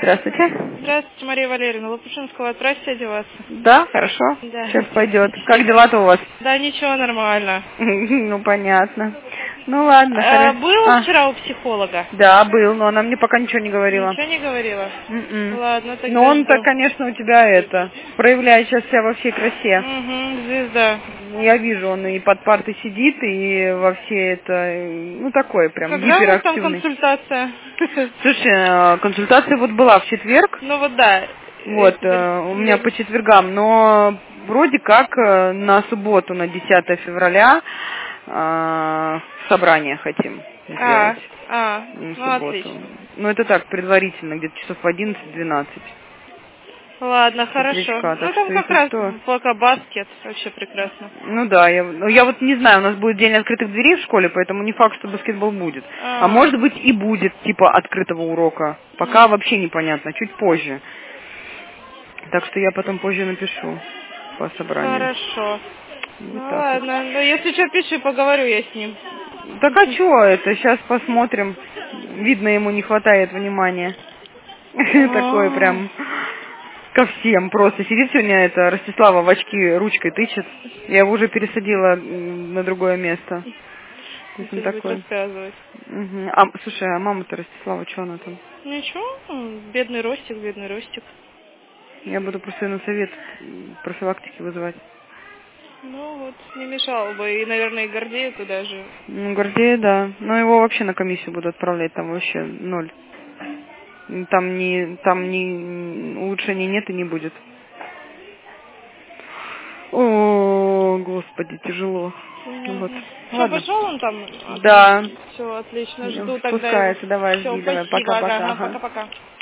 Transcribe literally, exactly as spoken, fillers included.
Здравствуйте. Здравствуйте, Мария Валерьевна. Лопушинского отправьте одеваться. Да, хорошо. Да. Сейчас пойдет. Как дела-то у вас? Да, ничего, нормально. Ну, понятно. Ну, ладно, А, хорошо. был А, вчера у психолога? да, был, но она мне пока ничего не говорила. Ничего не говорила? М-м. Ладно, тогда Но он-то, жду. конечно, у тебя это, проявляет сейчас себя во всей красе. Угу, звезда. Я вижу, он и под партой сидит, и во все это, э, ну, такой прям Когда у вас там гиперактивный. консультация? Слушай, э, консультация вот была в четверг. Ну вот да. Вот, Вер- э, у меня вер- по четвергам, но вроде как э, на субботу, на десятое февраля э, собрание хотим А, сделать а, на ну субботу. отлично. Ну, это так, предварительно, где-то часов в одиннадцать-двенадцать. Ладно, С хорошо. утречка, Ну так там что как если раз что... пока баскет. Вообще прекрасно. Ну да, я, ну, я вот не знаю, у нас будет день открытых дверей в школе, поэтому не факт, что баскетбол будет. А А, может быть и будет, типа, открытого урока. Пока вообще непонятно, чуть позже. Так что я потом позже напишу по собранию. хорошо. Вот Ну так вот. ладно, ну если что, пиши, поговорю я с ним. Так а чё это? Сейчас посмотрим. Видно, ему не хватает внимания. Такое А, прям ко всем просто. Сидит сегодня это Ростислава в очки ручкой тычет. Я его уже пересадила м, на другое место. То есть он Сейчас будет такой. рассказывать. Мгм. А, слушай, а мама-то Ростислава, что она там? Ничего, м, бедный Ростик, бедный Ростик. Я буду просто ее на совет м, профилактики вызывать. Ну вот, не мешало бы. И, наверное, и Гордею туда же. Ну, Гордея, да. Но его вообще на комиссию буду отправлять, там вообще ноль. Там не, там не, улучшений нет и не будет. О, господи, тяжело. Ну вот, Понятно. Что, ладно. пошел он там? Да, Все, отлично, жду тогда его. спускается, давай, Все, жди, давай, спасибо, ага, пока-пока. ага, Ага. пока-пока.